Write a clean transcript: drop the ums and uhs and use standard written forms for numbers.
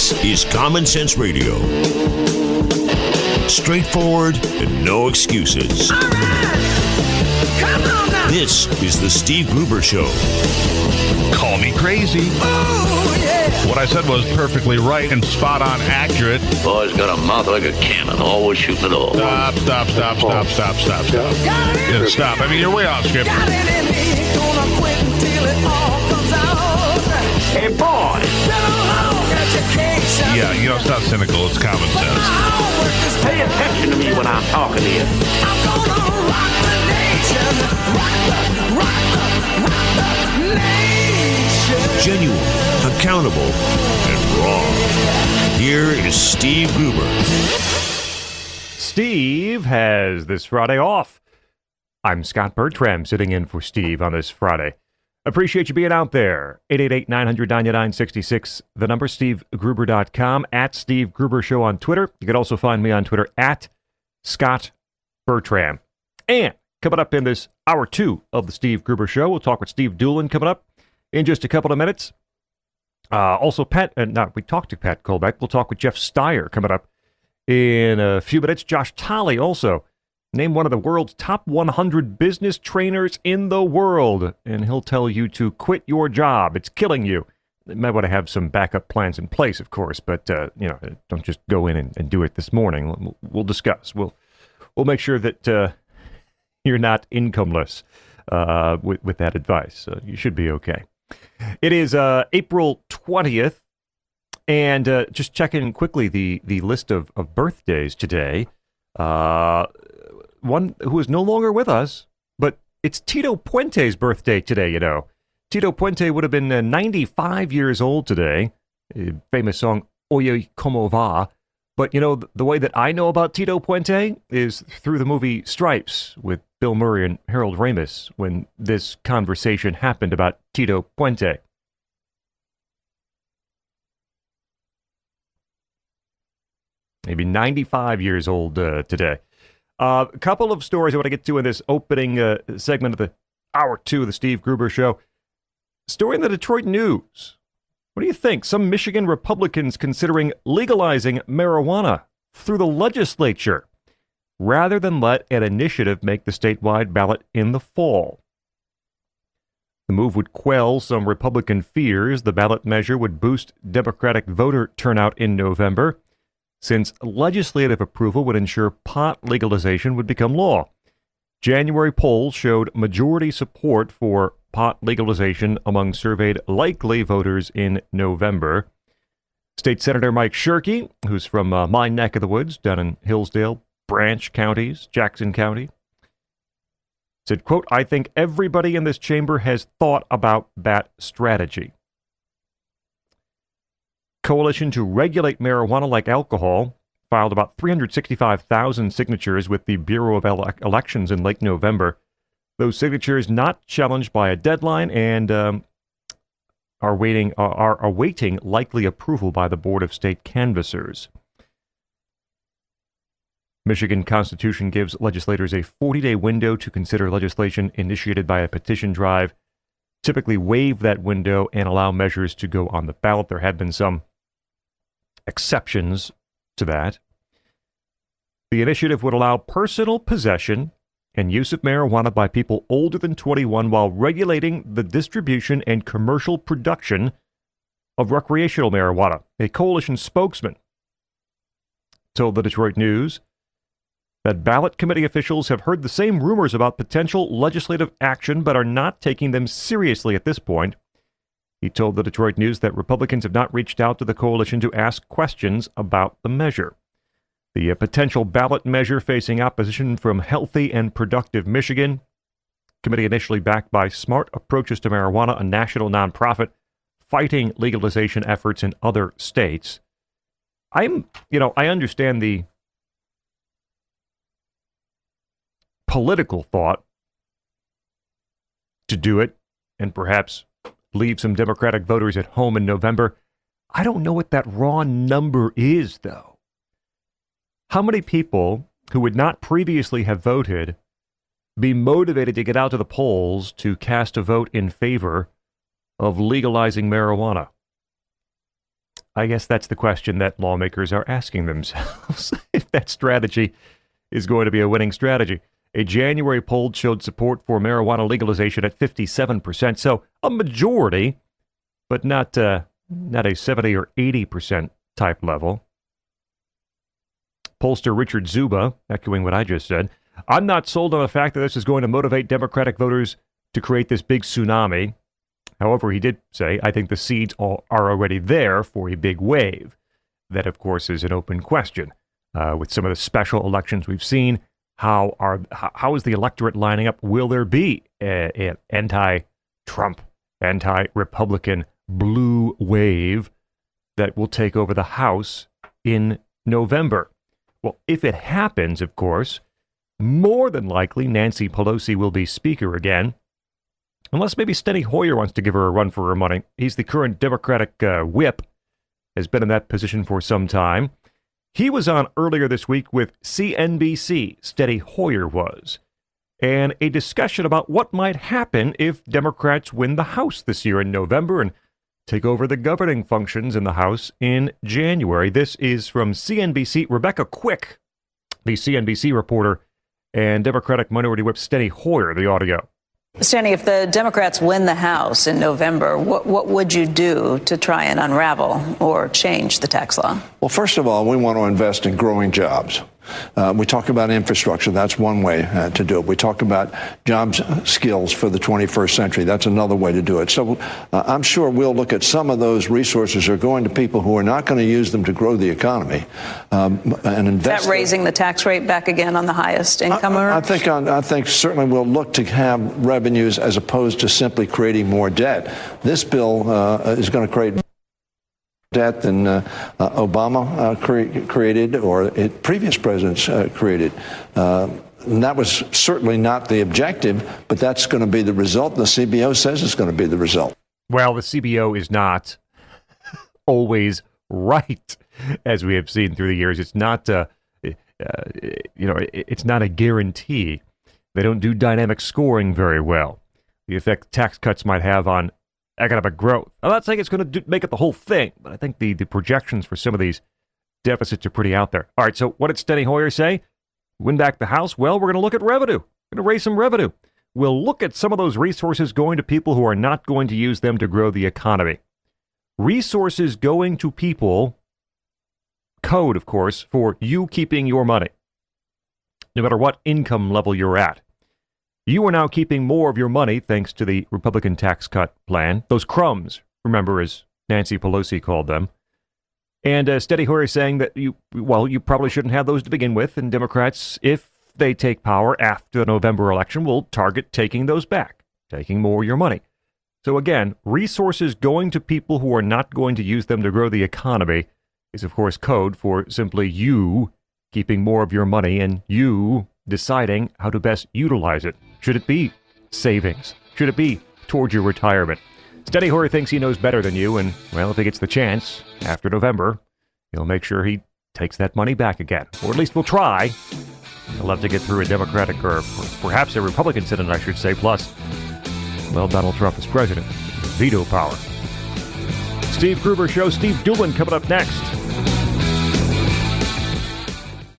This is Common Sense Radio. Straightforward and no excuses. All right. Come on now. This is the Steve Gruber Show. Call me crazy. Oh, yeah. What I said was perfectly right and spot on accurate. Boy's got a mouth like a cannon, always shooting it all. Stop. Got it in Yeah, me. stop. I mean, you're way off, Skip. Got it in me. Gonna quit until it all comes out. Hey, boy! Been a long education. Yeah, you know, it's not cynical. It's common But sense. my homework is Pay attention to me when I'm talking to you. I'm gonna rock the nation. Rock the nation. Genuine, accountable, and raw. Here is Steve Gruber. Steve has this Friday off. I'm Scott Bertram sitting in for Steve on this Friday. Appreciate you being out there. 888-900-9966. The number, SteveGruber.com, at Steve Gruber Show on Twitter. You can also find me on Twitter at Scott Bertram. And coming up in this hour 2 of the Steve Gruber Show, we'll talk with Steve Doolin coming up in just a couple of minutes. Also, we talked to Pat Colbeck. We'll talk with Jeff Steyer coming up in a few minutes. Josh Tolley also named one of the world's top 100 business trainers in the world, and he'll tell you to quit your job. It's killing you. You might want to have some backup plans in place, of course, but don't just go in and do it this morning. We'll discuss. We'll make sure that you're not incomeless with that advice. You should be okay. It is April 20th, and just checking quickly the list of birthdays today. One who is no longer with us, but it's Tito Puente's birthday today, you know. Tito Puente would have been 95 years old today. Famous song, Oye Como Va. But, you know, the way that I know about Tito Puente is through the movie Stripes with Bill Murray and Harold Ramis, when this conversation happened about Tito Puente. Maybe 95 years old today. A couple of stories I want to get to in this opening segment of the hour 2 of the Steve Gruber Show. Story in the Detroit News. What do you think? Some Michigan Republicans considering legalizing marijuana through the legislature rather than let an initiative make the statewide ballot in the fall. The move would quell some Republican fears the ballot measure would boost Democratic voter turnout in November, since legislative approval would ensure pot legalization would become law. January polls showed majority support for pot legalization among surveyed likely voters in November. State Senator Mike Shirkey, who's from my neck of the woods down in Hillsdale, Branch counties, Jackson County, said, quote, "I think everybody in this chamber has thought about that strategy." Coalition to Regulate Marijuana Like Alcohol filed about 365,000 signatures with the Bureau of Elections in late November. Those signatures not challenged by a deadline and are awaiting likely approval by the Board of State Canvassers. Michigan Constitution gives legislators a 40-day window to consider legislation initiated by a petition drive, typically waive that window and allow measures to go on the ballot. There have been some exceptions to that. The initiative would allow personal possession and use of marijuana by people older than 21 while regulating the distribution and commercial production of recreational marijuana. A coalition spokesman told the Detroit News that ballot committee officials have heard the same rumors about potential legislative action but are not taking them seriously at this point. He told the Detroit News that Republicans have not reached out to the coalition to ask questions about the measure. The potential ballot measure facing opposition from Healthy and Productive Michigan, committee initially backed by Smart Approaches to Marijuana, a national nonprofit fighting legalization efforts in other states. I understand the political thought to do it and perhaps leave some Democratic voters at home in November. I don't know what that raw number is, though. How many people who would not previously have voted be motivated to get out to the polls to cast a vote in favor of legalizing marijuana? I guess that's the question that lawmakers are asking themselves, if that strategy is going to be a winning strategy. A January poll showed support for marijuana legalization at 57%, so a majority, but not a 70 or 80% type level. Pollster Richard Zuba, echoing what I just said, I'm not sold on the fact that this is going to motivate Democratic voters to create this big tsunami. However, he did say, I think the seeds are already there for a big wave. That, of course, is an open question. With some of the special elections we've seen, how is the electorate lining up? Will there be an anti-Trump, anti-Republican blue wave that will take over the House in November? Well, if it happens, of course, more than likely Nancy Pelosi will be Speaker again. Unless maybe Steny Hoyer wants to give her a run for her money. He's the current Democratic whip, has been in that position for some time. He was on earlier this week with CNBC, Steny Hoyer was, and a discussion about what might happen if Democrats win the House this year in November and take over the governing functions in the House in January. This is from CNBC. Rebecca Quick, the CNBC reporter, and Democratic Minority Whip Steny Hoyer, the audio. Steny, if the Democrats win the House in November, what would you do to try and unravel or change the tax law? Well, first of all, we want to invest in growing jobs. We talk about infrastructure. That's one way to do it. We talk about jobs skills for the 21st century. That's another way to do it. So I'm sure we'll look at some of those resources are going to people who are not going to use them to grow the economy and invest. Is that raising the tax rate back again on the highest income earners? I think certainly we'll look to have revenues as opposed to simply creating more debt. This bill is going to create debt than Obama created or previous presidents created. And that was certainly not the objective, but that's going to be the result. The CBO says it's going to be the result. Well, the CBO is not always right, as we have seen through the years. It's not, it's not a guarantee. They don't do dynamic scoring very well. The effect tax cuts might have on economic growth. I'm not saying it's going to make it the whole thing, but I think the projections for some of these deficits are pretty out there. All right, so what did Steny Hoyer say? Win back the House? Well, we're going to look at revenue. We're going to raise some revenue. We'll look at some of those resources going to people who are not going to use them to grow the economy. Resources going to people, code, of course, for you keeping your money, no matter what income level you're at. You are now keeping more of your money thanks to the Republican tax cut plan. Those crumbs, remember, as Nancy Pelosi called them. And Steny Hoyer saying that you probably shouldn't have those to begin with. And Democrats, if they take power after the November election, will target taking those back, taking more of your money. So again, resources going to people who are not going to use them to grow the economy is, of course, code for simply you keeping more of your money and you deciding how to best utilize it. Should it be savings? Should it be towards your retirement? Steny Hoyer thinks he knows better than you, and, well, if he gets the chance after November, he'll make sure he takes that money back again. Or at least we'll try. He'll have to get through a Democratic or perhaps a Republican Senate, I should say, plus, well, Donald Trump is president. Veto power. Steve Gruber Show. Steve Doolin coming up next.